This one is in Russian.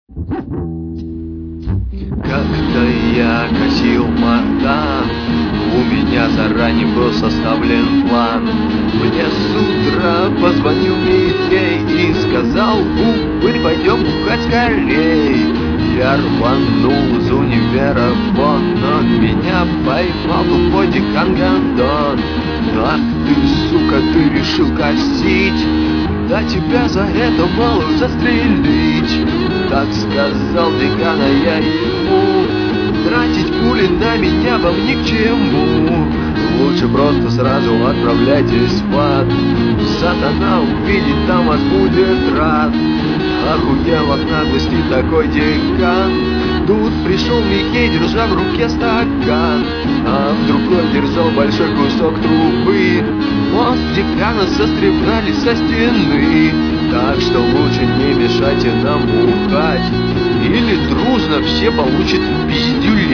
Как-то я косил матан, у меня заранее был составлен план. Мне с утра позвонил Михей и сказал: "Упырь, пойдем бухать скорей". Я рванул из универа вон, но меня поймал тупой декан Гондон. Ах ты, сука, ты решил косить, да тебя за это мало застрелить. Так сказал декан, а я ему: тратить пули на меня вам ни к чему. Лучше просто сразу отправляйтесь в ад. Сатана увидеть там вас будет рад. Охуел от наглости такой декан. Тут пришел Михей, держа в руке стакан, а в другой держал большой кусок трубы. Мозг декана состребрали со стены. Так что лучше не мешайте нам бухать, или дружно все получат пиздюлей.